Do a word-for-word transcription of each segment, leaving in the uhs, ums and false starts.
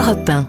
Europe un.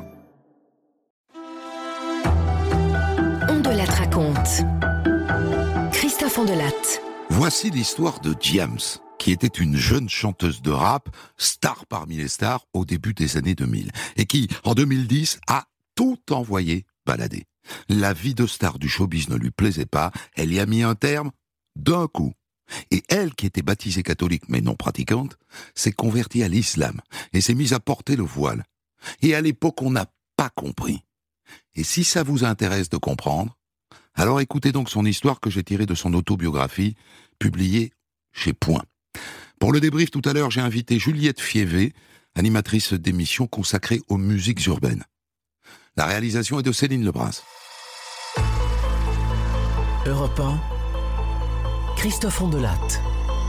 On de la raconte. Christophe Ondelatte. Voici l'histoire de Diams, qui était une jeune chanteuse de rap, star parmi les stars au début des années deux mille, et qui, en deux mille dix, a tout envoyé balader. La vie de star du showbiz ne lui plaisait pas, elle y a mis un terme d'un coup. Et elle, qui était baptisée catholique mais non pratiquante, s'est convertie à l'islam et s'est mise à porter le voile. Et à l'époque, on n'a pas compris. Et si ça vous intéresse de comprendre, alors écoutez donc son histoire que j'ai tirée de son autobiographie, publiée chez Point. Pour le débrief tout à l'heure, j'ai invité Juliette Fievé, animatrice d'émission consacrée aux musiques urbaines. La réalisation est de Céline Lebras. Europe un, Christophe Ondelatte.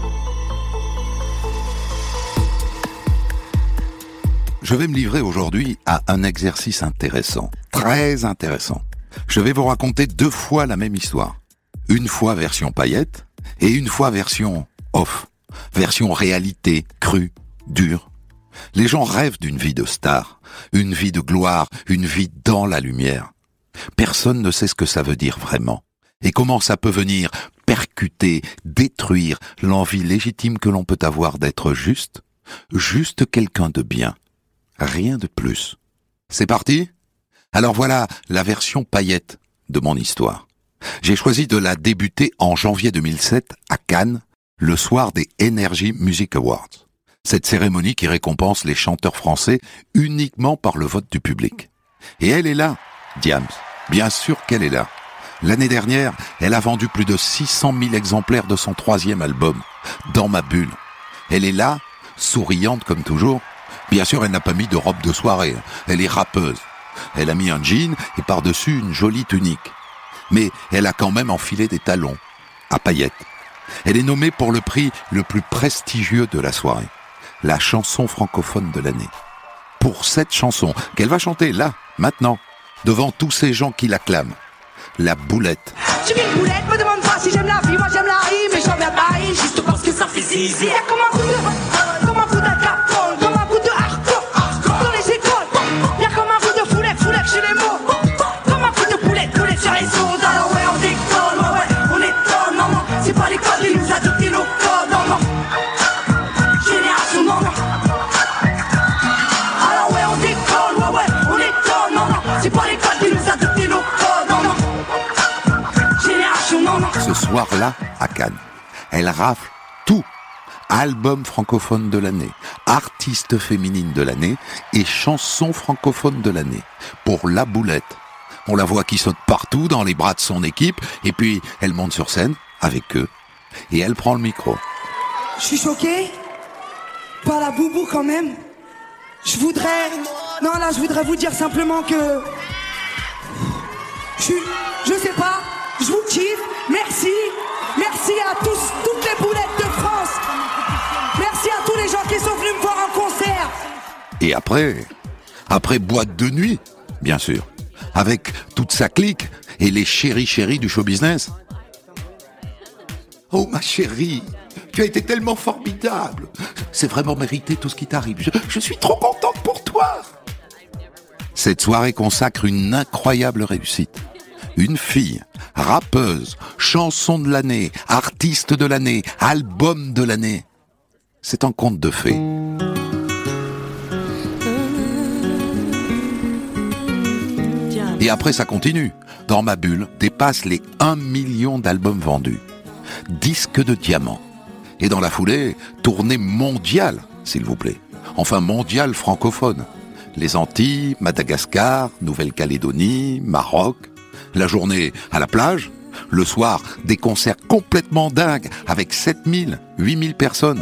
Je vais me livrer aujourd'hui à un exercice intéressant, très intéressant. Je vais vous raconter deux fois la même histoire. Une fois version paillette et une fois version off. Version réalité, crue, dure. Les gens rêvent d'une vie de star, une vie de gloire, une vie dans la lumière. Personne ne sait ce que ça veut dire vraiment. Et comment ça peut venir percuter, détruire l'envie légitime que l'on peut avoir d'être juste, juste quelqu'un de bien. Rien de plus. C'est parti ? Alors voilà la version paillette de mon histoire. J'ai choisi de la débuter en janvier deux mille sept à Cannes, le soir des Energy Music Awards. Cette cérémonie qui récompense les chanteurs français uniquement par le vote du public. Et elle est là, Diams. Bien sûr qu'elle est là. L'année dernière, elle a vendu plus de six cent mille exemplaires de son troisième album, Dans ma bulle. Elle est là, souriante comme toujours. Bien sûr, elle n'a pas mis de robe de soirée. Elle est rappeuse. Elle a mis un jean et par-dessus une jolie tunique. Mais elle a quand même enfilé des talons, à paillettes. Elle est nommée pour le prix le plus prestigieux de la soirée, la chanson francophone de l'année. Pour cette chanson qu'elle va chanter là, maintenant, devant tous ces gens qui l'acclament. La boulette. Je suis une boulette, me demande pas si j'aime la vie, moi j'aime la rime, mais j'en viens pas rire, juste parce que ça fait zizi. Y'a comme un coup de, comme un coup d'acapone, comme un coup de hardcore, dans les écoles. Y'a comme un coup de foulette, foulette chez les mots, comme un coup de boulette, boulette sur les ondes. Alors ouais, on déconne, ouais, ouais, on étonne, non, non, c'est pas l'école qui nous a dicté nos codes, non, non. Génération, non, non. Alors ouais, on déconne, ouais, ouais, on étonne, non, non, c'est pas l'école qui nous a dicté nos codes, non, non. Ce soir-là, à Cannes, elle rafle tout. Album francophone de l'année, artiste féminine de l'année et chanson francophone de l'année. Pour La Boulette. On la voit qui saute partout dans les bras de son équipe et puis elle monte sur scène avec eux et elle prend le micro. Je suis choquée par la boubou quand même. Je voudrais... Non là, je voudrais vous dire simplement que... Je suis... Je sais pas... Je vous kiffe, merci, merci à tous, toutes les boulettes de France, merci à tous les gens qui sont venus me voir en concert. Et après, après boîte de nuit, bien sûr, avec toute sa clique et les chéris chéris du show business. Oh ma chérie, tu as été tellement formidable, c'est vraiment mérité tout ce qui t'arrive, je, je suis trop contente pour toi. Cette soirée consacre une incroyable réussite. Une fille, rappeuse, chanson de l'année, artiste de l'année, album de l'année. C'est un conte de fées. Et après, ça continue. Dans ma bulle, dépasse les un million d'albums vendus. Disque de diamant. Et dans la foulée, tournée mondiale, s'il vous plaît. Enfin, mondiale francophone. Les Antilles, Madagascar, Nouvelle-Calédonie, Maroc... La journée à la plage, le soir, des concerts complètement dingues avec sept mille, huit mille personnes.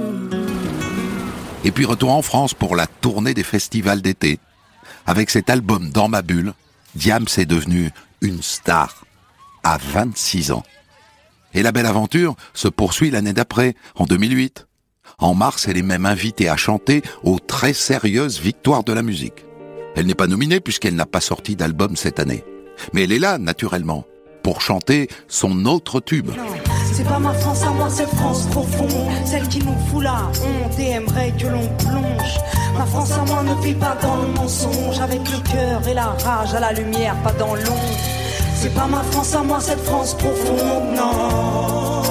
Et puis retour en France pour la tournée des festivals d'été. Avec cet album Dans ma bulle, Diams est devenue une star à vingt-six ans. Et la belle aventure se poursuit l'année d'après, en deux mille huit. En mars, elle est même invitée à chanter aux très sérieuses Victoires de la musique. Elle n'est pas nominée puisqu'elle n'a pas sorti d'album cette année. Mais elle est là, naturellement, pour chanter son autre tube. C'est C'est pas ma France à moi, cette France profonde, celle qui nous fout la honte et aimerait que l'on plonge. Ma France à moi ne vit pas dans le mensonge, avec le cœur et la rage à la lumière, pas dans l'ombre. C'est pas ma France à moi, cette France profonde, non.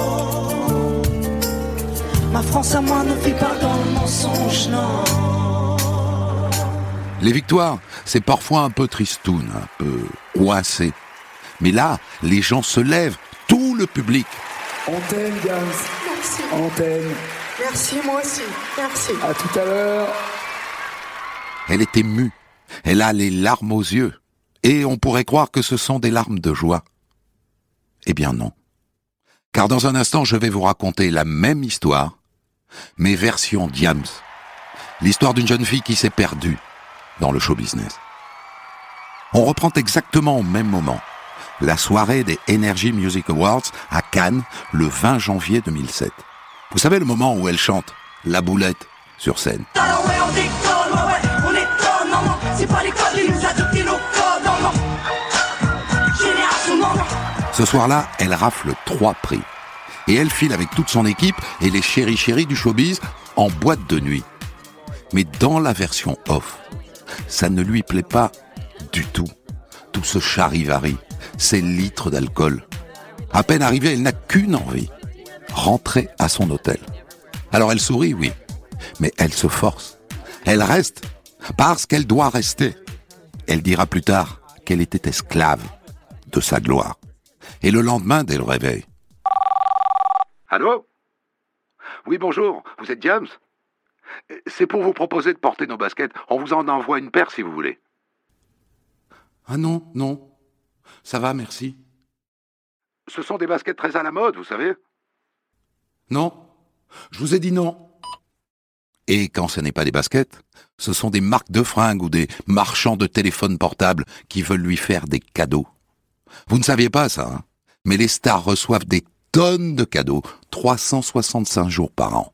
Ma France à moi ne vit pas dans le mensonge, non. Les victoires, c'est parfois un peu tristoun, un peu coincé. Mais là, les gens se lèvent, tout le public. On t'aime, Diams. Merci. On t'aime. Merci, moi aussi. Merci. À tout à l'heure. Elle est émue, elle a les larmes aux yeux. Et on pourrait croire que ce sont des larmes de joie. Eh bien non. Car dans un instant, je vais vous raconter la même histoire, mais version Diams. L'histoire d'une jeune fille qui s'est perdue dans le show business. On reprend exactement au même moment la soirée des Energy Music Awards à Cannes le vingt janvier deux mille sept. Vous savez le moment où elle chante La Boulette sur scène. Alors ouais, on déconne, ouais, ouais, on étonne, non, non, c'est pas l'école qui nous a dicté nos codes, non, non. Génération, non, non. Ce soir-là, elle rafle trois prix. Et elle file avec toute son équipe et les chéris chéris du showbiz en boîte de nuit. Mais dans la version off, ça ne lui plaît pas du tout. Tout ce charivari, ces litres d'alcool. À peine arrivée, elle n'a qu'une envie, rentrer à son hôtel. Alors elle sourit, oui, mais elle se force. Elle reste, parce qu'elle doit rester. Elle dira plus tard qu'elle était esclave de sa gloire. Et le lendemain, dès le réveil. Allô ? Oui, bonjour, vous êtes Diams ? C'est pour vous proposer de porter nos baskets. On vous en envoie une paire si vous voulez. Ah non, non. Ça va, merci. Ce sont des baskets très à la mode, vous savez. Non, je vous ai dit non. Et quand ce n'est pas des baskets, ce sont des marques de fringues ou des marchands de téléphones portables qui veulent lui faire des cadeaux. Vous ne saviez pas ça, hein ? Mais les stars reçoivent des tonnes de cadeaux, trois cent soixante-cinq jours par an.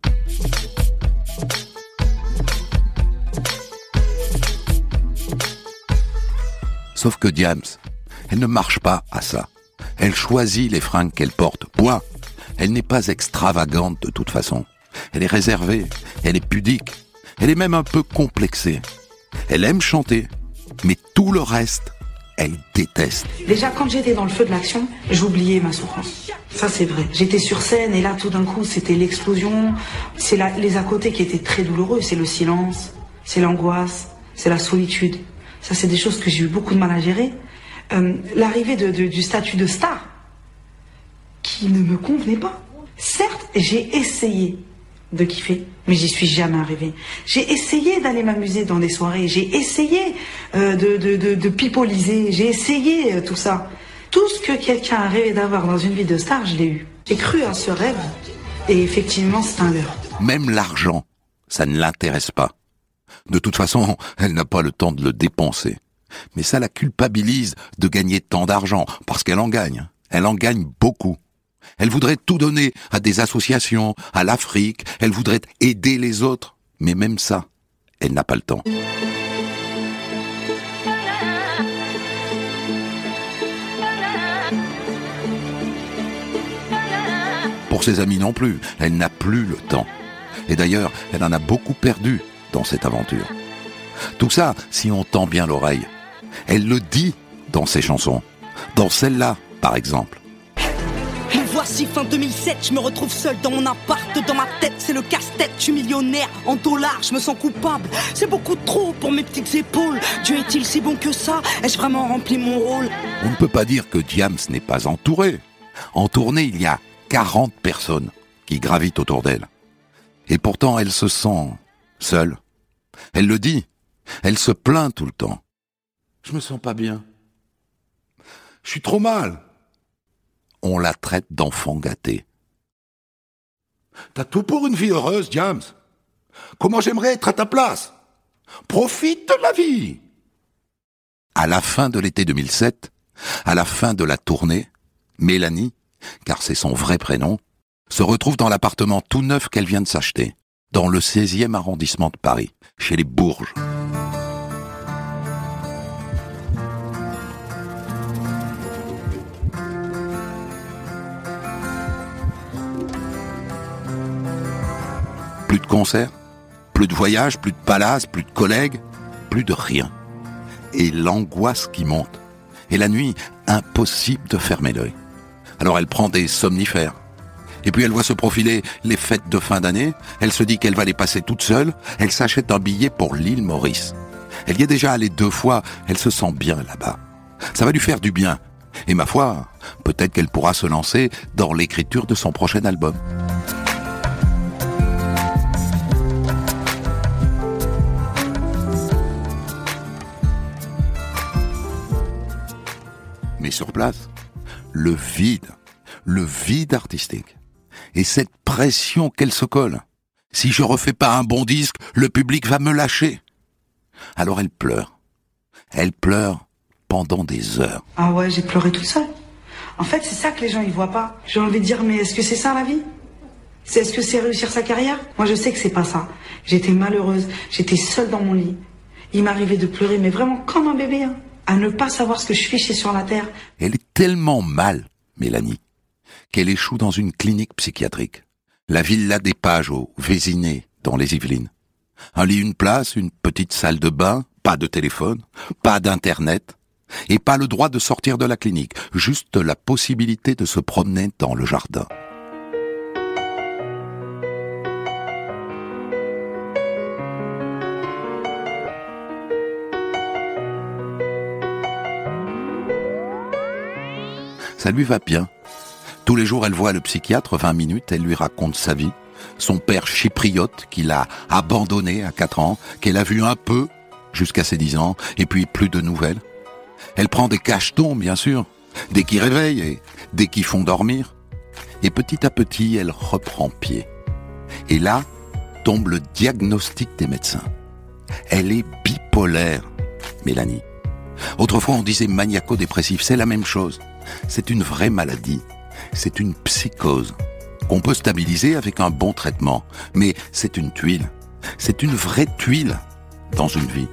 Sauf que Diams, elle ne marche pas à ça. Elle choisit les fringues qu'elle porte. Point. Elle n'est pas extravagante de toute façon. Elle est réservée, elle est pudique, elle est même un peu complexée. Elle aime chanter, mais tout le reste, elle déteste. Déjà, quand j'étais dans le feu de l'action, j'oubliais ma souffrance. Ça, c'est vrai. J'étais sur scène et là, tout d'un coup, c'était l'explosion. C'est la, les à côté qui étaient très douloureux. C'est le silence, c'est l'angoisse, c'est la solitude. Ça, c'est des choses que j'ai eu beaucoup de mal à gérer. Euh, l'arrivée de, de, du statut de star, qui ne me convenait pas. Certes, j'ai essayé de kiffer, mais j'y suis jamais arrivée. J'ai essayé d'aller m'amuser dans des soirées, j'ai essayé euh, de, de, de, de pipoliser, j'ai essayé euh, tout ça. Tout ce que quelqu'un a rêvé d'avoir dans une vie de star, je l'ai eu. J'ai cru à ce rêve, et effectivement, c'est un leurre. Même l'argent, ça ne l'intéresse pas. De toute façon, elle n'a pas le temps de le dépenser. Mais ça la culpabilise de gagner tant d'argent, parce qu'elle en gagne. Elle en gagne beaucoup. Elle voudrait tout donner à des associations, à l'Afrique, elle voudrait aider les autres. Mais même ça, elle n'a pas le temps. Pour ses amis non plus, elle n'a plus le temps. Et d'ailleurs, elle en a beaucoup perdu dans cette aventure. Tout ça, si on tend bien l'oreille. Elle le dit dans ses chansons. Dans celle-là, par exemple. Me voici fin deux mille sept, je me retrouve seul dans mon appart. Dans ma tête, c'est le casse-tête, je suis millionnaire. En dollars, je me sens coupable. C'est beaucoup trop pour mes petites épaules. Dieu est-il si bon que ça? Ai-je vraiment rempli mon rôle? On ne peut pas dire que Diams n'est pas entourée. En tournée, il y a quarante personnes qui gravitent autour d'elle. Et pourtant, elle se sent seule. Elle le dit. Elle se plaint tout le temps. Je me sens pas bien. Je suis trop mal. On la traite d'enfant gâté. T'as tout pour une vie heureuse, Diams. Comment j'aimerais être à ta place. Profite de la vie. À la fin de l'été deux mille sept, à la fin de la tournée, Mélanie, car c'est son vrai prénom, se retrouve dans l'appartement tout neuf qu'elle vient de s'acheter, dans le seizième arrondissement de Paris, chez les Bourges. de concert, plus de voyages, plus de palaces, plus de collègues, plus de rien. Et l'angoisse qui monte. Et la nuit, impossible de fermer l'œil. Alors elle prend des somnifères. Et puis elle voit se profiler les fêtes de fin d'année, elle se dit qu'elle va les passer toute seule, elle s'achète un billet pour l'île Maurice. Elle y est déjà allée deux fois, elle se sent bien là-bas. Ça va lui faire du bien. Et ma foi, peut-être qu'elle pourra se lancer dans l'écriture de son prochain album. Mais sur place, le vide, le vide artistique. Et cette pression qu'elle se colle. Si je refais pas un bon disque, le public va me lâcher. Alors elle pleure. Elle pleure pendant des heures. Ah ouais, j'ai pleuré toute seule. En fait, c'est ça que les gens ils voient pas. J'ai envie de dire, mais est-ce que c'est ça la vie ? C'est, est-ce que c'est réussir sa carrière ? Moi, je sais que c'est pas ça. J'étais malheureuse, j'étais seule dans mon lit. Il m'arrivait de pleurer, mais vraiment comme un bébé, hein, à ne pas savoir ce que je fichais sur la terre. Elle est tellement mal, Mélanie, qu'elle échoue dans une clinique psychiatrique. La Villa des Pages au Vésiné, dans les Yvelines. Un lit, une place, une petite salle de bain, pas de téléphone, pas d'internet, et pas le droit de sortir de la clinique, juste la possibilité de se promener dans le jardin. Ça lui va bien. Tous les jours, elle voit le psychiatre, vingt minutes, elle lui raconte sa vie. Son père chypriote, qui l'a abandonné à quatre ans, qu'elle a vu un peu jusqu'à ses dix ans, et puis plus de nouvelles. Elle prend des cachetons, bien sûr, des qui réveillent et des qui font dormir. Et petit à petit, elle reprend pied. Et là, tombe le diagnostic des médecins. Elle est bipolaire, Mélanie. Autrefois, on disait maniaco-dépressif, c'est la même chose. C'est une vraie maladie. C'est une psychose qu'on peut stabiliser avec un bon traitement. Mais c'est une tuile. C'est une vraie tuile dans une vie.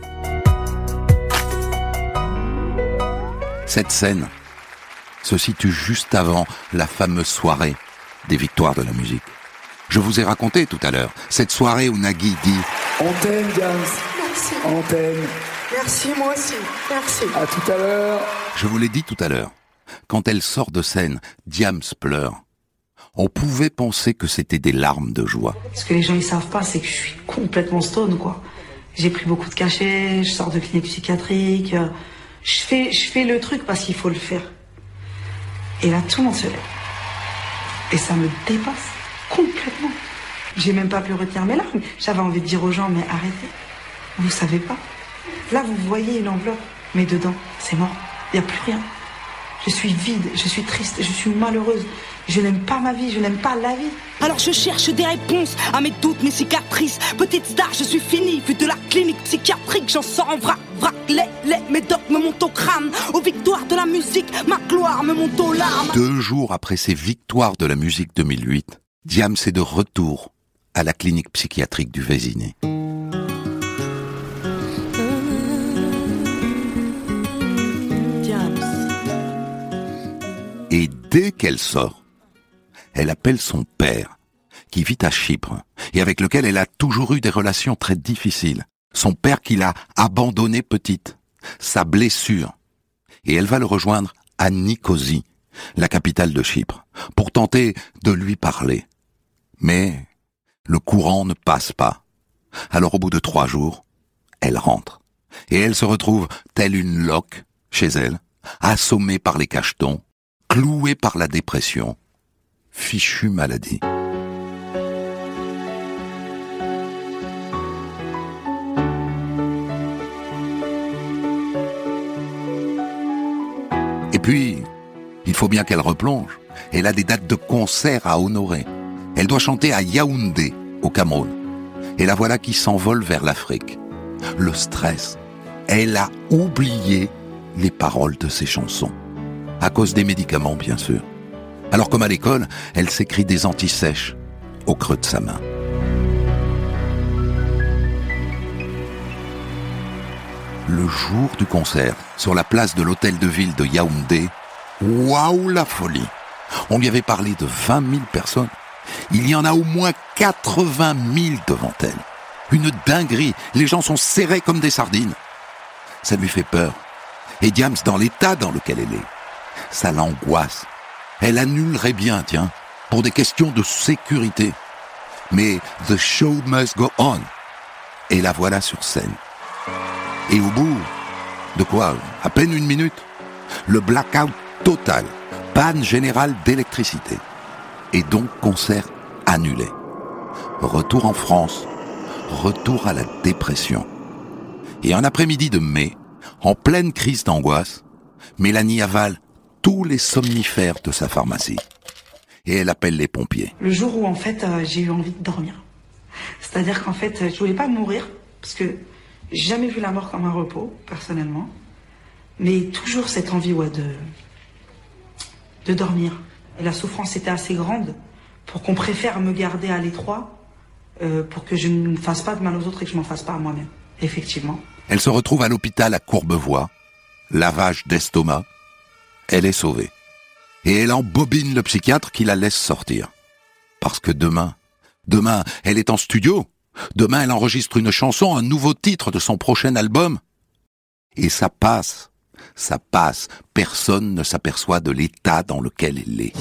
Cette scène se situe juste avant la fameuse soirée des victoires de la musique. Je vous ai raconté tout à l'heure cette soirée où Nagui dit « On t'aime, Diams. Merci. On t'aime. Merci, moi aussi. Merci. À tout à l'heure. » Je vous l'ai dit tout à l'heure. Quand elle sort de scène, Diams pleure. On pouvait penser que c'était des larmes de joie. Ce que les gens ils savent pas, c'est que je suis complètement stone, quoi. J'ai pris beaucoup de cachets, je sors de clinique psychiatrique. Je fais, je fais le truc parce qu'il faut le faire. Et là, tout le monde se lève. Et ça me dépasse complètement. J'ai même pas pu retenir mes larmes. J'avais envie de dire aux gens, mais arrêtez. Vous savez pas. Là, vous voyez une enveloppe, mais dedans, c'est mort. Il n'y a plus rien. Je suis vide, je suis triste, je suis malheureuse. Je n'aime pas ma vie, je n'aime pas la vie. Alors je cherche des réponses à mes doutes, mes cicatrices. Petite star, je suis fini, vu de la clinique psychiatrique. J'en sors en vrac, vrac, les, les médocs me montent au crâne. Aux victoires de la musique, ma gloire me monte aux larmes. Deux jours après ces victoires de la musique deux mille huit, Diams est de retour à la clinique psychiatrique du Vésiné. Et dès qu'elle sort, elle appelle son père, qui vit à Chypre, et avec lequel elle a toujours eu des relations très difficiles. Son père qui l'a abandonnée petite, sa blessure. Et elle va le rejoindre à Nicosie, la capitale de Chypre, pour tenter de lui parler. Mais le courant ne passe pas. Alors au bout de trois jours, elle rentre. Et elle se retrouve telle une loque chez elle, assommée par les cachetons, clouée par la dépression. Fichue maladie. Et puis, il faut bien qu'elle replonge. Elle a des dates de concert à honorer. Elle doit chanter à Yaoundé, au Cameroun. Et la voilà qui s'envole vers l'Afrique. Le stress. Elle a oublié les paroles de ses chansons. À cause des médicaments, bien sûr. Alors comme à l'école, elle s'écrit des antisèches au creux de sa main. Le jour du concert, sur la place de l'hôtel de ville de Yaoundé, waouh la folie! On lui avait parlé de vingt mille personnes. Il y en a au moins quatre-vingt mille devant elle. Une dinguerie, les gens sont serrés comme des sardines. Ça lui fait peur. Et Diams, dans l'état dans lequel elle est, ça l'angoisse. Elle annulerait bien, tiens, pour des questions de sécurité. Mais the show must go on. Et la voilà sur scène. Et au bout de quoi, à peine une minute, le blackout total, panne générale d'électricité. Et donc concert annulé. Retour en France, retour à la dépression. Et un après-midi de mai, en pleine crise d'angoisse, Mélanie avale tous les somnifères de sa pharmacie. Et elle appelle les pompiers. Le jour où en fait euh, j'ai eu envie de dormir. C'est-à-dire qu'en fait je voulais pas mourir, parce que j'ai jamais vu la mort comme un repos, personnellement. Mais toujours cette envie ouais, de, de dormir. Et la souffrance était assez grande pour qu'on préfère me garder à l'étroit euh, pour que je ne me fasse pas de mal aux autres et que je m'en fasse pas à moi-même. Effectivement. Elle se retrouve à l'hôpital à Courbevoie, lavage d'estomac. Elle est sauvée. Et elle embobine le psychiatre qui la laisse sortir. Parce que demain, demain, elle est en studio. Demain, elle enregistre une chanson, un nouveau titre de son prochain album. Et ça passe, ça passe. Personne ne s'aperçoit de l'état dans lequel elle est.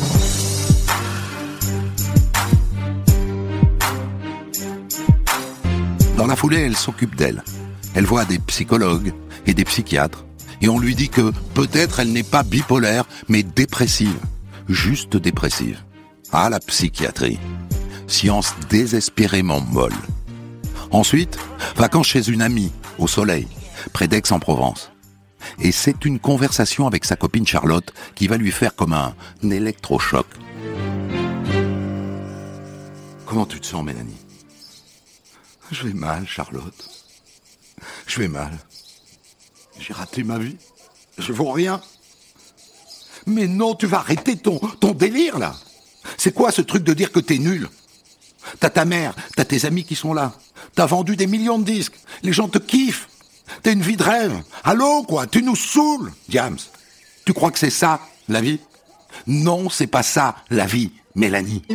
Dans la foulée, elle s'occupe d'elle. Elle voit des psychologues et des psychiatres. Et on lui dit que peut-être elle n'est pas bipolaire, mais dépressive. Juste dépressive. Ah, la psychiatrie. Science désespérément molle. Ensuite, vacances chez une amie, au soleil, près d'Aix-en-Provence. Et c'est une conversation avec sa copine Charlotte qui va lui faire comme un électrochoc. Comment tu te sens, Mélanie ? Je vais mal, Charlotte. Je vais mal. J'ai raté ma vie. Je vaux rien. Mais non, tu vas arrêter ton, ton délire, là. C'est quoi ce truc de dire que t'es nul ? T'as ta mère, t'as tes amis qui sont là. T'as vendu des millions de disques. Les gens te kiffent. T'as une vie de rêve. Allô, quoi, tu nous saoules, Diams. Tu crois que c'est ça, la vie ? Non, c'est pas ça, la vie, Mélanie.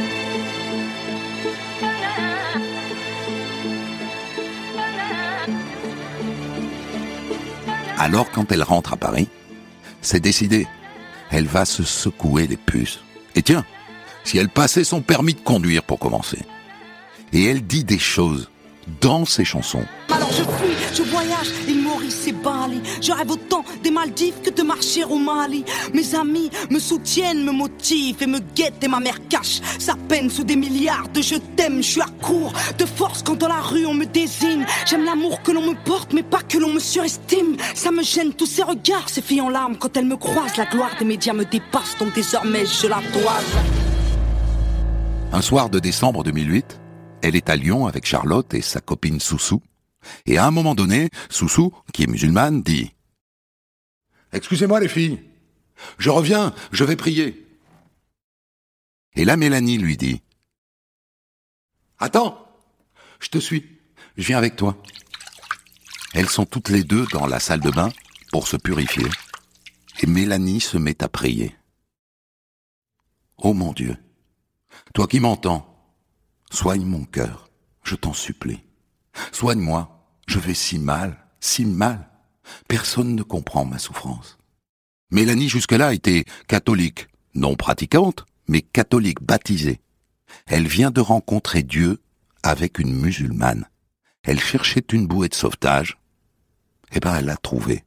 Alors, quand elle rentre à Paris, c'est décidé. Elle va se secouer les puces. Et tiens, si elle passait son permis de conduire pour commencer. Et elle dit des choses dans ses chansons. Alors je fuis, je voyage, l'île Maurice et Bali. Je rêve autant des Maldives que de marcher au Mali. Mes amis me soutiennent, me motivent et me guettent. Et ma mère cache sa peine sous des milliards de je t'aime. Je suis à court de force quand dans la rue on me désigne. J'aime l'amour que l'on me porte mais pas que l'on me surestime. Ça me gêne tous ces regards, ces filles en larmes quand elles me croisent. La gloire des médias me dépasse donc désormais je la toise. Un soir de décembre deux mille huit, elle est à Lyon avec Charlotte et sa copine Soussou. Et à un moment donné, Soussou, qui est musulmane, dit « Excusez-moi les filles, je reviens, je vais prier. » Et là, Mélanie lui dit « Attends, je te suis, je viens avec toi. » Elles sont toutes les deux dans la salle de bain pour se purifier. Et Mélanie se met à prier. « Oh mon Dieu, toi qui m'entends, soigne mon cœur, je t'en supplie. Soigne-moi, je vais si mal, si mal. Personne ne comprend ma souffrance. » Mélanie jusque-là était catholique, non pratiquante, mais catholique baptisée. Elle vient de rencontrer Dieu avec une musulmane. Elle cherchait une bouée de sauvetage. Eh ben, elle l'a trouvée.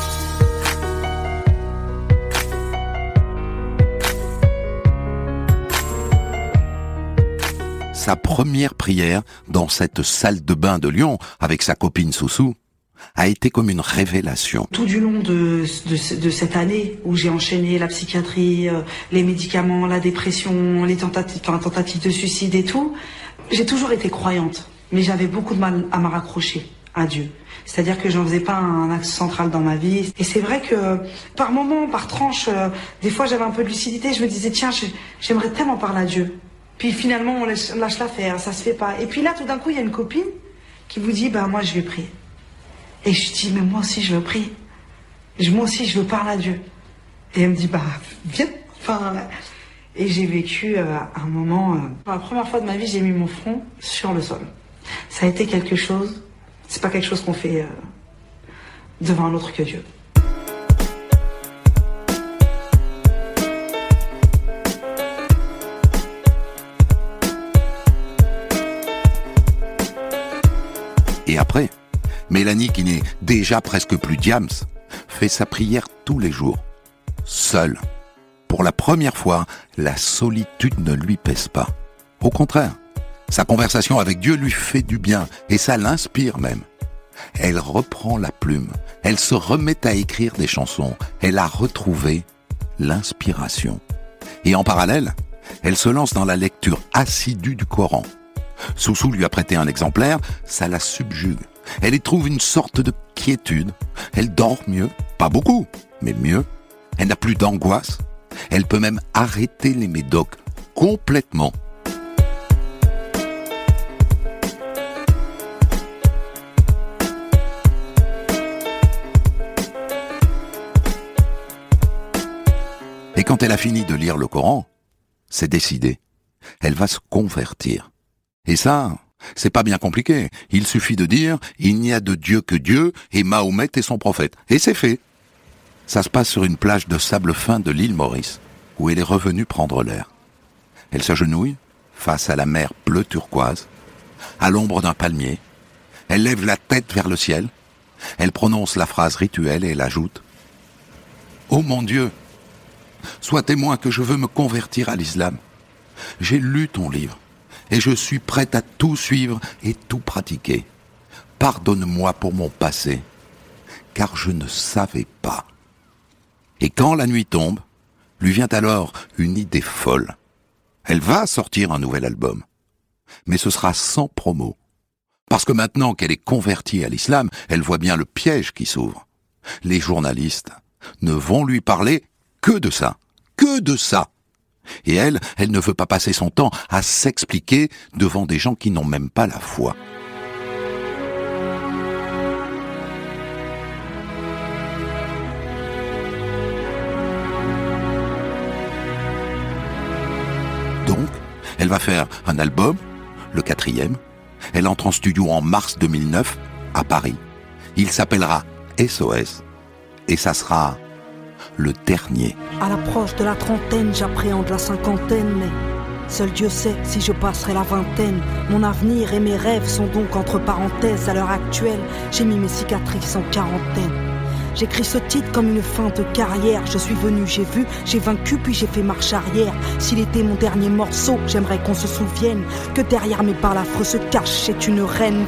Sa première prière dans cette salle de bain de Lyon avec sa copine Soussou a été comme une révélation. Tout du long de, de, de cette année où j'ai enchaîné la psychiatrie, euh, les médicaments, la dépression, les tentatives, enfin, tentatives de suicide et tout, j'ai toujours été croyante. Mais j'avais beaucoup de mal à me raccrocher à Dieu. C'est-à-dire que j'en faisais pas un axe central dans ma vie. Et c'est vrai que par moments, par tranche, euh, des fois j'avais un peu de lucidité, je me disais tiens, je, j'aimerais tellement parler à Dieu. Puis finalement, on lâche, lâche l'affaire, ça se fait pas. Et puis là, tout d'un coup, il y a une copine qui vous dit, bah moi, je vais prier. Et je dis, mais moi aussi, je veux prier. Moi aussi, je veux parler à Dieu. Et elle me dit, bah viens. Enfin, Et j'ai vécu euh, un moment... Euh, pour la première fois de ma vie, j'ai mis mon front sur le sol. Ça a été quelque chose... C'est pas quelque chose qu'on fait euh, devant un autre que Dieu. Et après, Mélanie, qui n'est déjà presque plus Diams, fait sa prière tous les jours, seule. Pour la première fois, la solitude ne lui pèse pas. Au contraire, sa conversation avec Dieu lui fait du bien, et ça l'inspire même. Elle reprend la plume, elle se remet à écrire des chansons, elle a retrouvé l'inspiration. Et en parallèle, elle se lance dans la lecture assidue du Coran. Soussou lui a prêté un exemplaire, ça la subjugue. Elle y trouve une sorte de quiétude. Elle dort mieux, pas beaucoup, mais mieux. Elle n'a plus d'angoisse. Elle peut même arrêter les médocs complètement. Et quand elle a fini de lire le Coran, c'est décidé. Elle va se convertir. Et ça, c'est pas bien compliqué. Il suffit de dire « Il n'y a de Dieu que Dieu et Mahomet est son prophète ». Et c'est fait. Ça se passe sur une plage de sable fin de l'île Maurice, où elle est revenue prendre l'air. Elle s'agenouille face à la mer bleu turquoise, à l'ombre d'un palmier. Elle lève la tête vers le ciel. Elle prononce la phrase rituelle et elle ajoute « Oh mon Dieu, sois témoin que je veux me convertir à l'islam. J'ai lu ton livre. Et je suis prête à tout suivre et tout pratiquer. Pardonne-moi pour mon passé, car je ne savais pas. » Et quand la nuit tombe, lui vient alors une idée folle. Elle va sortir un nouvel album. Mais ce sera sans promo. Parce que maintenant qu'elle est convertie à l'islam, elle voit bien le piège qui s'ouvre. Les journalistes ne vont lui parler que de ça. Que de ça. Et elle, elle ne veut pas passer son temps à s'expliquer devant des gens qui n'ont même pas la foi. Donc, elle va faire un album, le quatrième. Elle entre en studio en mars deux mille neuf, à Paris. Il s'appellera S O S. Et ça sera le dernier. À l'approche de la trentaine, j'appréhende la cinquantaine, mais seul Dieu sait si je passerai la vingtaine. Mon avenir et mes rêves sont donc entre parenthèses. À l'heure actuelle, j'ai mis mes cicatrices en quarantaine. J'écris ce titre comme une fin de carrière. Je suis venu, j'ai vu, j'ai vaincu, puis j'ai fait marche arrière. S'il était mon dernier morceau, j'aimerais qu'on se souvienne que derrière mes balafres se cache, c'est une reine.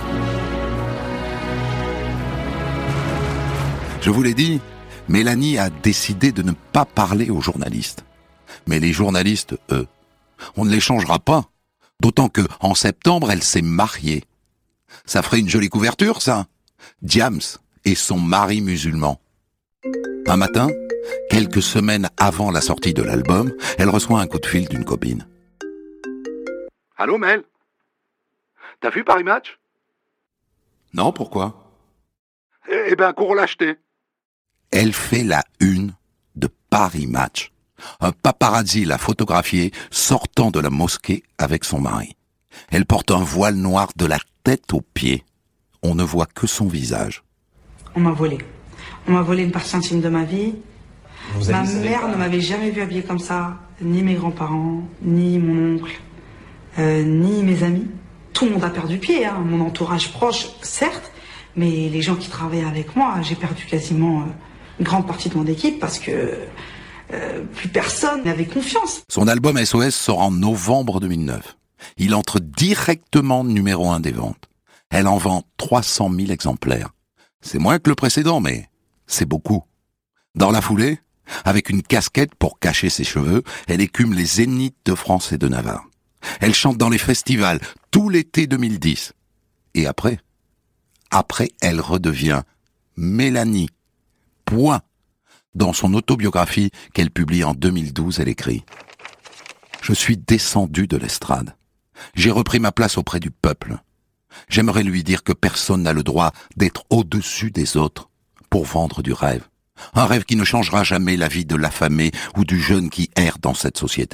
Je vous l'ai dit, Mélanie a décidé de ne pas parler aux journalistes. Mais les journalistes, eux, on ne les changera pas. D'autant que, en septembre, elle s'est mariée. Ça ferait une jolie couverture, ça. Diams et son mari musulman. Un matin, quelques semaines avant la sortie de l'album, elle reçoit un coup de fil d'une copine. « Allô, Mel ? T'as vu Paris Match ? » « Non, pourquoi ? » « Eh ben, cours l'acheter. » Elle fait la une de Paris Match. Un paparazzi l'a photographiée sortant de la mosquée avec son mari. Elle porte un voile noir de la tête aux pieds. On ne voit que son visage. On m'a volé. On m'a volé une partie intime de ma vie. Vous ma mère pas... ne m'avait jamais vu habillée comme ça. Ni mes grands-parents, ni mon oncle, euh, ni mes amis. Tout le monde a perdu pied. Hein. Mon entourage proche, certes, mais les gens qui travaillaient avec moi, j'ai perdu quasiment... Euh, une grande partie de mon équipe parce que euh, plus personne n'avait confiance. Son album S O S sort en novembre deux mille neuf. Il entre directement numéro un des ventes. Elle en vend trois cent mille exemplaires. C'est moins que le précédent, mais c'est beaucoup. Dans la foulée, avec une casquette pour cacher ses cheveux, elle écume les zéniths de France et de Navarre. Elle chante dans les festivals tout l'été deux mille dix. Et après, après elle redevient Mélanie. Point. Dans son autobiographie qu'elle publie en deux mille douze, elle écrit « Je suis descendue de l'estrade. J'ai repris ma place auprès du peuple. J'aimerais lui dire que personne n'a le droit d'être au-dessus des autres pour vendre du rêve. Un rêve qui ne changera jamais la vie de l'affamé ou du jeune qui erre dans cette société.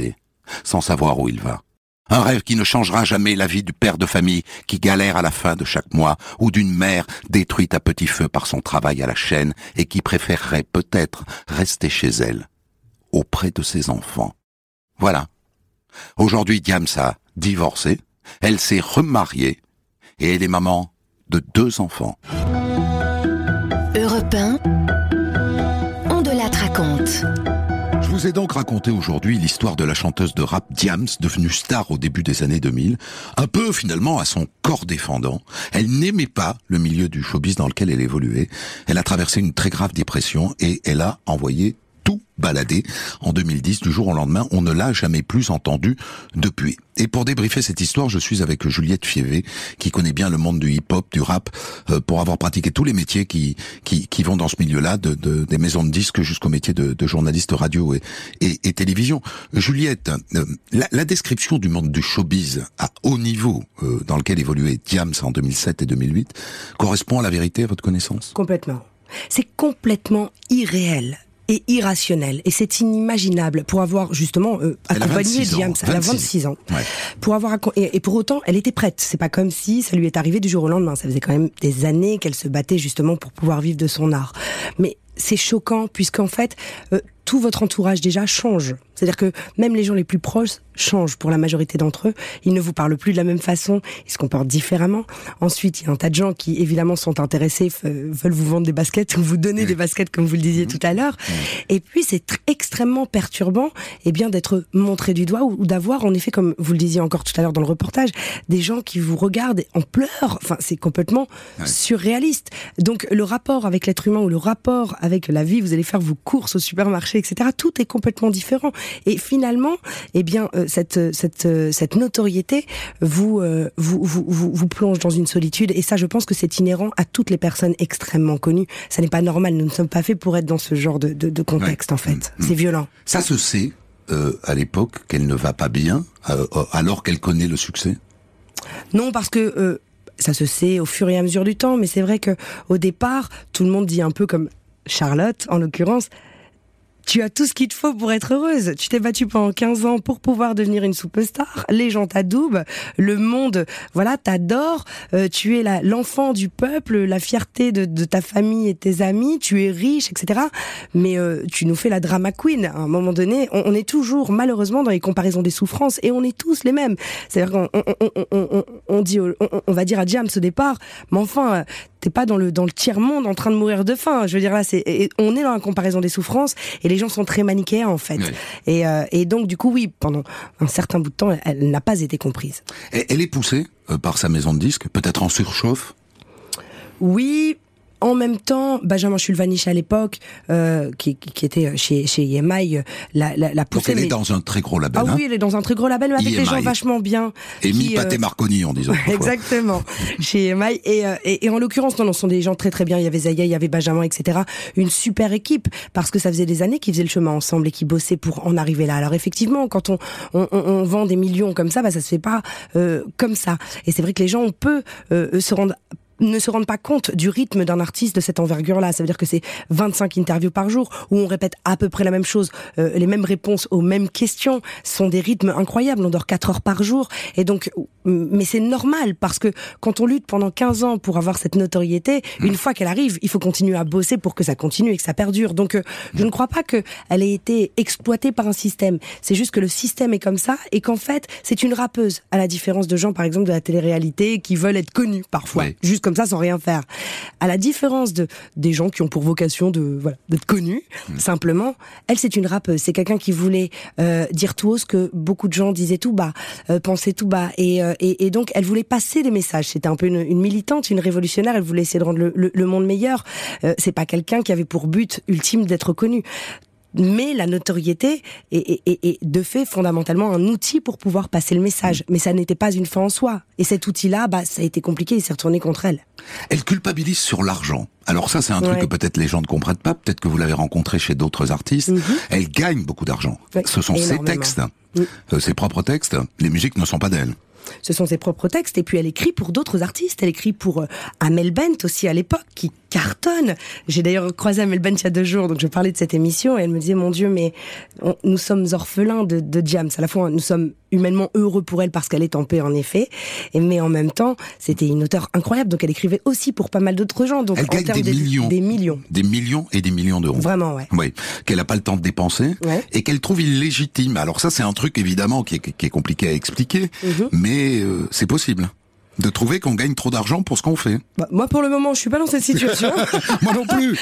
sans savoir où il va. Un rêve qui ne changera jamais la vie du père de famille qui galère à la fin de chaque mois, ou d'une mère détruite à petit feu par son travail à la chaîne et qui préférerait peut-être rester chez elle, auprès de ses enfants. Voilà. Aujourd'hui, Diams a divorcé, elle s'est remariée et elle est maman de deux enfants. Europe un, On de la raconte. Je vous ai donc raconté aujourd'hui l'histoire de la chanteuse de rap Diams, devenue star au début des années deux mille, un peu finalement à son corps défendant. Elle n'aimait pas le milieu du showbiz dans lequel elle évoluait. Elle a traversé une très grave dépression et elle a envoyé tout balader. En deux mille dix, du jour au lendemain, on ne l'a jamais plus entendue depuis. Et pour débriefer cette histoire, je suis avec Juliette Fievé, qui connaît bien le monde du hip-hop, du rap, euh, pour avoir pratiqué tous les métiers qui qui, qui vont dans ce milieu-là, de, de, des maisons de disques jusqu'au métier de, de journaliste radio et, et, et télévision. Juliette, euh, la, la description du monde du showbiz à haut niveau, euh, dans lequel évoluait Diams en deux mille sept et deux mille huit, correspond à la vérité, à votre connaissance ? Complètement. C'est complètement irréel et irrationnel, et c'est inimaginable pour avoir justement euh, accompagné Diams. Elle a vingt-six ans. Ouais. Pour avoir et, et pour autant, elle était prête. C'est pas comme si ça lui est arrivé du jour au lendemain. Ça faisait quand même des années qu'elle se battait justement pour pouvoir vivre de son art. Mais c'est choquant puisqu'en fait, euh, tout votre entourage déjà change. C'est-à-dire que même les gens les plus proches changent pour la majorité d'entre eux. Ils ne vous parlent plus de la même façon, ils se comportent différemment. Ensuite, il y a un tas de gens qui, évidemment, sont intéressés, f- veulent vous vendre des baskets ou vous donner mmh. des baskets, comme vous le disiez mmh. tout à l'heure. Mmh. Et puis, c'est tr- extrêmement perturbant eh bien, d'être montré du doigt ou, ou d'avoir, en effet, comme vous le disiez encore tout à l'heure dans le reportage, des gens qui vous regardent en pleurs. Enfin, c'est complètement ouais. surréaliste. Donc, le rapport avec l'être humain ou le rapport avec la vie, vous allez faire vos courses au supermarché, et cetera. Tout est complètement différent. Et finalement, eh bien, euh, cette cette euh, cette notoriété vous, euh, vous vous vous vous plonge dans une solitude. Et ça, je pense que c'est inhérent à toutes les personnes extrêmement connues. Ça n'est pas normal. Nous ne sommes pas faits pour être dans ce genre de de, de contexte. Ouais. En fait, mmh. c'est violent. Ça se sait euh, à l'époque qu'elle ne va pas bien, euh, alors qu'elle connaît le succès. Non, parce que euh, ça se sait au fur et à mesure du temps. Mais c'est vrai que au départ, tout le monde dit un peu comme Charlotte, en l'occurrence. Tu as tout ce qu'il te faut pour être heureuse. Tu t'es battue pendant quinze ans pour pouvoir devenir une superstar. Les gens t'adoubent. Le monde, voilà, t'adore. Euh, tu es la, l'enfant du peuple, la fierté de, de ta famille et tes amis. Tu es riche, et cetera. Mais euh, tu nous fais la drama queen. À un moment donné, on, on est toujours, malheureusement, dans les comparaisons des souffrances. Et on est tous les mêmes. C'est-à-dire qu'on on, on, on, on, on, dit, on, on va dire à Diams au départ, mais enfin... t'es pas dans le dans le tiers-monde en train de mourir de faim. Je veux dire là, c'est et on est dans la comparaison des souffrances et les gens sont très manichéens en fait. Oui. Et euh, et donc du coup oui, pendant un certain bout de temps, elle, elle n'a pas été comprise. Et elle est poussée euh, par sa maison de disques, peut-être en surchauffe. Oui. En même temps, Benjamin Schulvanich à l'époque, euh, qui, qui était chez, chez E M I, la, la, la poussée. Donc elle est mais... dans un très gros label. Ah hein. oui, elle est dans un très gros label, mais avec E M I. Des gens vachement bien. Et mi Pathé euh... Marconi, on disait. Exactement. Chez E M I. Et, euh, et, et en l'occurrence, non, non, ce sont des gens très très bien. Il y avait Zaya, il y avait Benjamin, et cetera. Une super équipe. Parce que ça faisait des années qu'ils faisaient le chemin ensemble et qu'ils bossaient pour en arriver là. Alors effectivement, quand on, on, on, on vend des millions comme ça, bah, ça se fait pas, euh, comme ça. Et c'est vrai que les gens, on peut, euh, se rendre, ne se rendent pas compte du rythme d'un artiste de cette envergure-là. Ça veut dire que c'est vingt-cinq interviews par jour où on répète à peu près la même chose, euh, les mêmes réponses aux mêmes questions. Ce sont des rythmes incroyables. On dort quatre heures par jour. Et donc, mais c'est normal parce que quand on lutte pendant quinze ans pour avoir cette notoriété, mmh. une fois qu'elle arrive, il faut continuer à bosser pour que ça continue et que ça perdure. Donc, euh, mmh. je ne crois pas que elle ait été exploitée par un système. C'est juste que le système est comme ça et qu'en fait, c'est une rappeuse. À la différence de gens, par exemple, de la télé-réalité qui veulent être connus parfois. Ouais. Juste comme ça sans rien faire. À la différence de des gens qui ont pour vocation de voilà d'être connus, mmh. simplement, elle c'est une rappeuse, c'est quelqu'un qui voulait euh, dire tout haut ce que beaucoup de gens disaient tout bas, euh, pensaient tout bas, et, euh, et et donc elle voulait passer des messages. C'était un peu une, une militante, une révolutionnaire. Elle voulait essayer de rendre le, le, le monde meilleur. Euh, c'est pas quelqu'un qui avait pour but ultime d'être connu. Mais la notoriété est, est, est, est de fait fondamentalement un outil pour pouvoir passer le message. Mais ça n'était pas une fin en soi. Et cet outil-là, bah, ça a été compliqué, il s'est retourné contre elle. Elle culpabilise sur l'argent. Alors ça, c'est un truc ouais. que peut-être les gens ne comprennent pas. Peut-être que vous l'avez rencontré chez d'autres artistes. Mm-hmm. Elle gagne beaucoup d'argent. Ouais, Ce sont ses textes, mmh. euh, ses propres textes. Les musiques ne sont pas d'elle. ce sont ses propres textes. Et puis elle écrit pour d'autres artistes. Elle écrit pour euh, Amel Bent aussi à l'époque, qui cartonne. J'ai d'ailleurs croisé Amel Bent il y a deux jours, donc je parlais de cette émission et elle me disait, mon Dieu, mais on, nous sommes orphelins de, de Diams. À la fois, nous sommes humainement heureux pour elle parce qu'elle est en paix, en effet, et, mais en même temps, c'était une auteure incroyable, donc elle écrivait aussi pour pas mal d'autres gens. Donc elle en gagne termes des de, millions. Des millions. Des millions et des millions d'euros. Vraiment, ouais. Oui, qu'elle n'a pas le temps de dépenser, ouais. et qu'elle trouve illégitime. Alors ça, c'est un truc, évidemment, qui est, qui est compliqué à expliquer, mm-hmm. mais euh, c'est possible. De trouver qu'on gagne trop d'argent pour ce qu'on fait. Bah, moi, pour le moment, je suis pas dans cette situation. Moi non plus.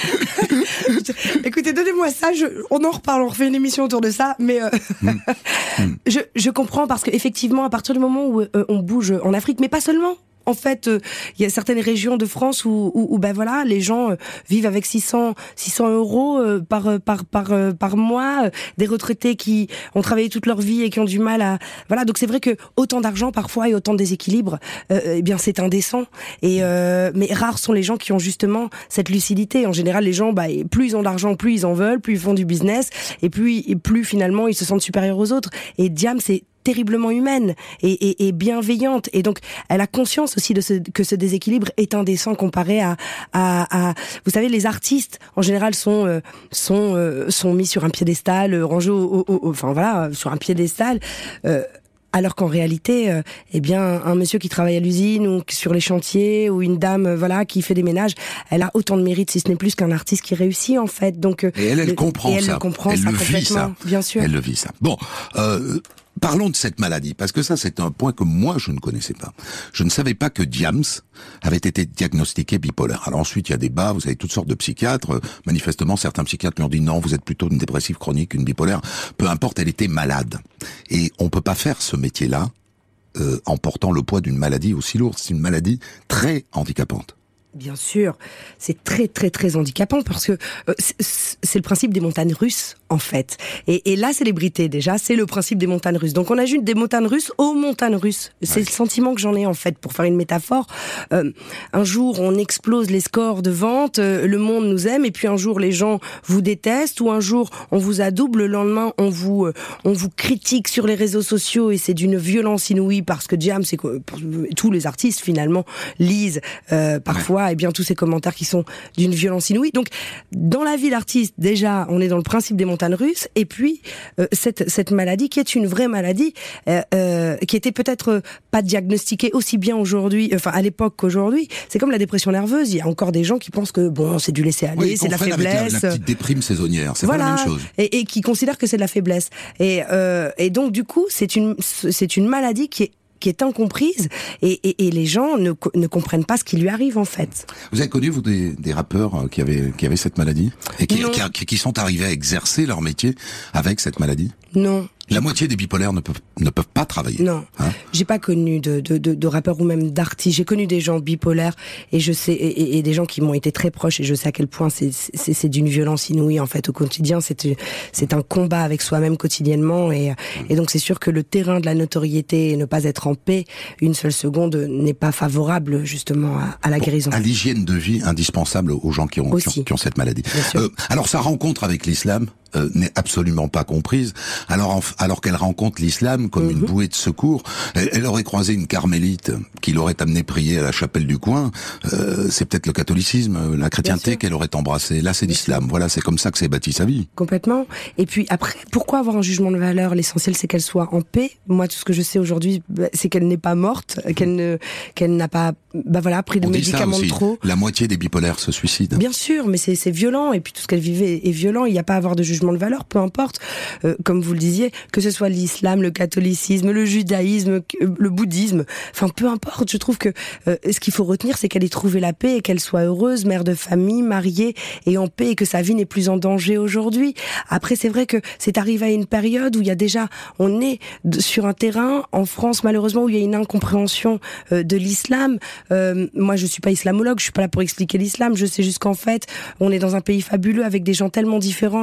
Écoutez, donnez-moi ça, je, on en reparle, on refait une émission autour de ça, mais euh, mm. Mm. je, je comprends parce qu'effectivement, à partir du moment où euh, on bouge en Afrique, mais pas seulement. En fait, il euh, y a certaines régions de France où, où, où ben voilà, les gens euh, vivent avec six cents euros euh, par par par euh, par mois, euh, des retraités qui ont travaillé toute leur vie et qui ont du mal à voilà. Donc c'est vrai que autant d'argent parfois et autant de déséquilibre, euh, eh bien c'est indécent. Et euh, mais rares sont les gens qui ont justement cette lucidité. En général, les gens, bah, plus ils ont d'argent, plus ils en veulent, plus ils font du business, et plus et plus finalement ils se sentent supérieurs aux autres. Et Diams, c'est terriblement humaine et, et, et bienveillante, et donc elle a conscience aussi de ce, que ce déséquilibre est indécent comparé à, à, à vous savez, les artistes en général sont euh, sont euh, sont mis sur un piédestal, euh, rangés au, au, au, enfin voilà, sur un piédestal. Euh, Alors qu'en réalité, euh, eh bien, un monsieur qui travaille à l'usine ou sur les chantiers, ou une dame, euh, voilà, qui fait des ménages, elle a autant de mérite, si ce n'est plus, qu'un artiste qui réussit, en fait. Donc, euh, et elle, elle le, comprend et elle ça. Le comprend elle ça le vit ça. Bien sûr. Elle le vit ça. Bon. Euh, Parlons de cette maladie, parce que ça, c'est un point que moi, je ne connaissais pas. Je ne savais pas que Diams avait été diagnostiqué bipolaire. Alors ensuite, il y a débat, vous avez toutes sortes de psychiatres. Manifestement, certains psychiatres lui ont dit non, vous êtes plutôt une dépressive chronique, une bipolaire. Peu importe, elle était malade. Et on peut pas faire ce métier-là euh, en portant le poids d'une maladie aussi lourde. C'est une maladie très handicapante. Bien sûr, c'est très très très handicapant parce que euh, c'est le principe des montagnes russes en fait. Et, et la célébrité déjà, c'est le principe des montagnes russes. Donc on ajoute des montagnes russes aux montagnes russes. C'est ouais. le sentiment que j'en ai en fait, pour faire une métaphore. Euh, un jour on explose les scores de vente, euh, le monde nous aime, et puis un jour les gens vous détestent, ou un jour on vous adoube, le lendemain on vous euh, on vous critique sur les réseaux sociaux, et c'est d'une violence inouïe parce que Diams, c'est que tous les artistes finalement lisent euh, parfois. Ouais. Et bien tous ces commentaires qui sont d'une violence inouïe. Donc dans la vie d'artiste, déjà on est dans le principe des montagnes russes, et puis euh, cette cette maladie qui est une vraie maladie, euh, euh, qui était peut-être euh, pas diagnostiquée aussi bien aujourd'hui, enfin à l'époque qu'aujourd'hui. C'est comme la dépression nerveuse. Il y a encore des gens qui pensent que bon, c'est du laisser aller, oui, c'est de la faiblesse. Avec la, la petite déprime saisonnière, c'est voilà, pas la même chose. Et, et qui considèrent que c'est de la faiblesse. Et euh, et donc du coup c'est une c'est une maladie qui est qui est incomprise, et, et, et les gens ne, ne comprennent pas ce qui lui arrive en fait. Vous avez connu, vous, des, des rappeurs qui avaient, qui avaient cette maladie et qui, qui, qui sont arrivés à exercer leur métier avec cette maladie? Non. La moitié des bipolaires ne peuvent, ne peuvent pas travailler. Non, hein, j'ai pas connu de, de, de, de rappeurs ou même d'artistes. J'ai connu des gens bipolaires, et je sais, et, et des gens qui m'ont été très proches, et je sais à quel point c'est, c'est, c'est d'une violence inouïe en fait au quotidien. C'est, c'est un combat avec soi-même quotidiennement, et, et donc c'est sûr que le terrain de la notoriété et ne pas être en paix une seule seconde n'est pas favorable justement à, à la bon, guérison. À l'hygiène de vie indispensable aux gens qui ont, qui ont, qui ont cette maladie. Euh, alors sa rencontre avec l'islam euh, n'est absolument pas comprise. Alors en, alors qu'elle rencontre l'islam comme mm-hmm. une bouée de secours, elle, elle aurait croisé une carmélite qui l'aurait amenée prier à la chapelle du coin. Euh, c'est peut-être le catholicisme, la chrétienté qu'elle aurait embrassé. Là, c'est l'islam. Voilà, c'est comme ça que s'est bâtie sa vie. Complètement. Et puis après, pourquoi avoir un jugement de valeur? L'essentiel, c'est qu'elle soit en paix. Moi, tout ce que je sais aujourd'hui, c'est qu'elle n'est pas morte, qu'elle ne, qu'elle n'a pas, bah voilà, pris de On médicaments de trop. La moitié des bipolaires se suicident. Bien sûr, mais c'est, c'est violent. Et puis tout ce qu'elle vivait est violent. Il n'y a pas à avoir de jugement de valeur, peu importe. Euh, comme vous le disiez, que ce soit l'islam, le catholicisme, le judaïsme, le bouddhisme, enfin peu importe. Je trouve que euh, ce qu'il faut retenir, c'est qu'elle ait trouvé la paix et qu'elle soit heureuse, mère de famille, mariée et en paix, et que sa vie n'est plus en danger aujourd'hui. Après, c'est vrai que c'est arrivé à une période où il y a déjà, on est sur un terrain en France malheureusement où il y a une incompréhension euh, de l'islam. Euh, moi, je suis pas islamologue, je suis pas là pour expliquer l'islam. Je sais juste qu'en fait, on est dans un pays fabuleux avec des gens tellement différents, et que si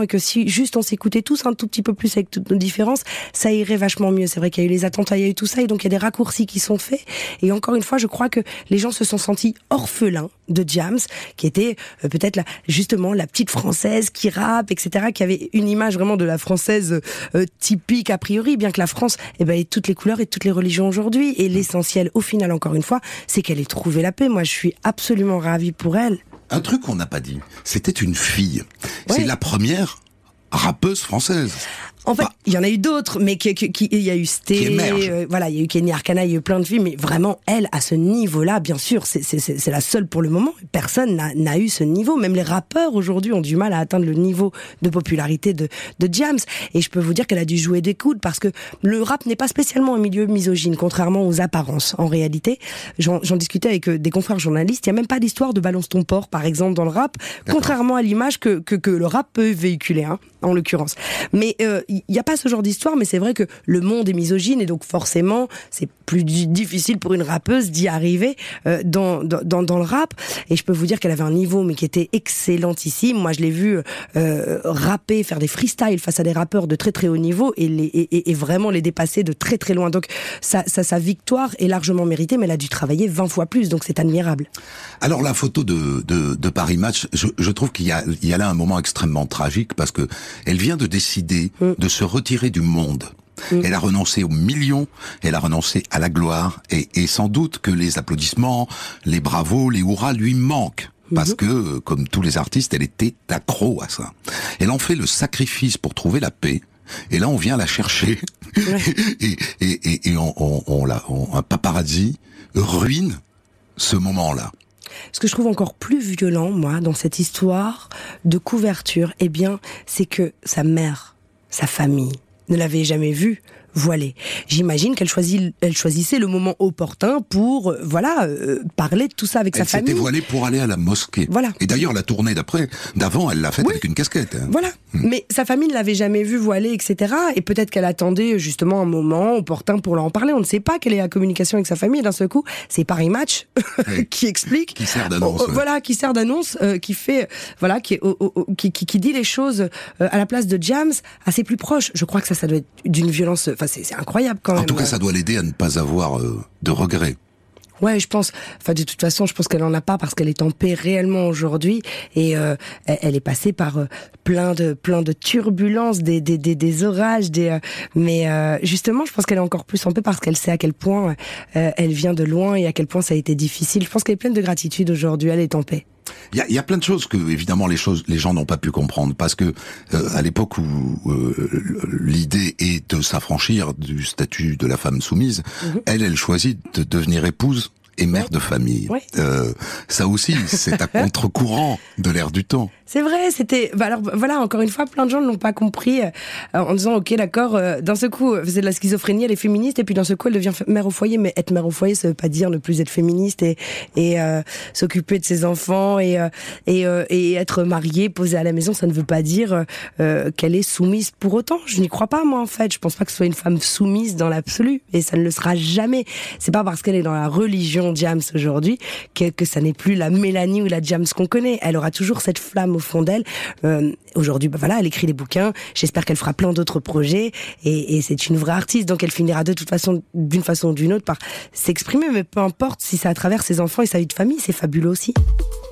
si juste on s'écoutait tous un tout petit peu plus avec toutes nos différences, ça irait vachement mieux. C'est vrai qu'il y a eu les attentats, il y a eu tout ça, et donc il y a des raccourcis qui sont faits. Et encore une fois, je crois que les gens se sont sentis orphelins de Diams, qui était euh, peut-être la, justement la petite française qui rappe, et cetera, qui avait une image vraiment de la française euh, typique a priori, bien que la France eh ben, ait toutes les couleurs et toutes les religions aujourd'hui. Et l'essentiel, au final, encore une fois, c'est qu'elle ait trouvé la paix. Moi, je suis absolument ravie pour elle. Un truc qu'on n'a pas dit, c'était une fille. Ouais. C'est la première rappeuse française. En fait, il y en a eu d'autres, mais qui, qui, qui, il y a eu Sté, euh, voilà, il y a eu Kenny Arcana, il y a eu plein de filles, mais vraiment, elle, à ce niveau-là, bien sûr, c'est, c'est, c'est la seule pour le moment. Personne n'a, n'a eu ce niveau. Même les rappeurs, aujourd'hui, ont du mal à atteindre le niveau de popularité de, de Diams. Et je peux vous dire qu'elle a dû jouer des coudes, parce que le rap n'est pas spécialement un milieu misogyne, contrairement aux apparences. En réalité, j'en, j'en discutais avec des confrères journalistes, il n'y a même pas d'histoire de balance ton porc, par exemple, dans le rap, D'accord. contrairement à l'image que, que, que le rap peut véhiculer, hein, en l'occurrence. Mais, euh, il n'y a pas ce genre d'histoire, mais c'est vrai que le monde est misogyne et donc forcément c'est plus difficile pour une rappeuse d'y arriver euh, dans, dans, dans le rap. Et je peux vous dire qu'elle avait un niveau mais qui était excellentissime. Moi je l'ai vue euh, rapper, faire des freestyles face à des rappeurs de très très haut niveau et, les, et, et vraiment les dépasser de très très loin. Donc sa, sa, sa victoire est largement méritée, mais elle a dû travailler vingt fois plus, donc c'est admirable. Alors la photo de, de, de Paris Match, je, je trouve qu'il y a, il y a là un moment extrêmement tragique parce que elle vient de décider mm. de se retirer du monde. Mmh. Elle a renoncé aux millions, elle a renoncé à la gloire, et, et sans doute que les applaudissements, les bravos, les hurrahs lui manquent. Parce mmh. que, comme tous les artistes, elle était accro à ça. Elle en fait le sacrifice pour trouver la paix, et là on vient la chercher, ouais. et, et, et, et on, on, on, la, on, un paparazzi ruine ce moment-là. Ce que je trouve encore plus violent, moi, dans cette histoire de couverture, eh bien, c'est que sa mère, sa famille, ne l'avait jamais vue voilée. J'imagine qu'elle choisit, elle choisissait le moment opportun pour, euh, voilà, euh, parler de tout ça avec elle sa famille. Elle s'était voilée pour aller à la mosquée. Voilà. Et d'ailleurs, la tournée d'après, d'avant, elle l'a faite oui. avec une casquette. Hein. Voilà. Hum. Mais sa famille ne l'avait jamais vue voilée, et cetera. Et peut-être qu'elle attendait justement un moment opportun pour leur en parler. On ne sait pas quelle est la communication avec sa famille. Et d'un seul coup, c'est Paris Match oui. qui explique. Qui sert d'annonce. Euh, ouais. Voilà, qui sert d'annonce, euh, qui fait, voilà, qui, oh, oh, oh, qui, qui, qui dit les choses euh, à la place de Diams, à ses plus proches. Je crois que ça, ça doit être d'une violence. Enfin, c'est, c'est incroyable. Quand en même. tout cas, ça doit l'aider à ne pas avoir euh, de regrets. Ouais, je pense. Enfin, de toute façon, je pense qu'elle en a pas parce qu'elle est en paix réellement aujourd'hui et euh, elle est passée par euh, plein de plein de turbulences, des des des, des orages, des. Euh, mais euh, justement, je pense qu'elle est encore plus en paix parce qu'elle sait à quel point euh, elle vient de loin et à quel point ça a été difficile. Je pense qu'elle est pleine de gratitude aujourd'hui. Elle est en paix. Il y a, il y a plein de choses que, évidemment, les choses, les gens n'ont pas pu comprendre parce que euh, à l'époque où euh, l'idée est de s'affranchir du statut de la femme soumise, mmh. elle, elle choisit de devenir épouse et mère de famille. Oui. Euh, ça aussi, c'est à contre-courant de l'ère du temps. C'est vrai, c'était... Bah alors voilà, encore une fois, plein de gens ne l'ont pas compris euh, en disant, ok, d'accord, euh, d'un seul coup, c'est de la schizophrénie, elle est féministe, et puis d'un seul coup, elle devient mère au foyer. Mais être mère au foyer, ça veut pas dire ne plus être féministe et, et euh, s'occuper de ses enfants et, euh, et, euh, et être mariée, posée à la maison. Ça ne veut pas dire euh, qu'elle est soumise pour autant. Je n'y crois pas, moi, en fait. Je pense pas que ce soit une femme soumise dans l'absolu, et ça ne le sera jamais. C'est pas parce qu'elle est dans la religion Diams aujourd'hui que, que ça n'est plus la Mélanie ou la Diams qu'on connaît. Elle aura toujours cette flamme au fond d'elle. Euh, aujourd'hui, bah voilà, elle écrit des bouquins. J'espère qu'elle fera plein d'autres projets et, et c'est une vraie artiste, donc elle finira de toute façon, d'une façon ou d'une autre, par s'exprimer. Mais peu importe si c'est à travers ses enfants et sa vie de famille, c'est fabuleux aussi.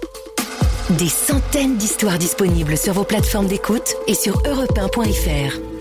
Des centaines d'histoires disponibles sur vos plateformes d'écoute et sur europe un point f r.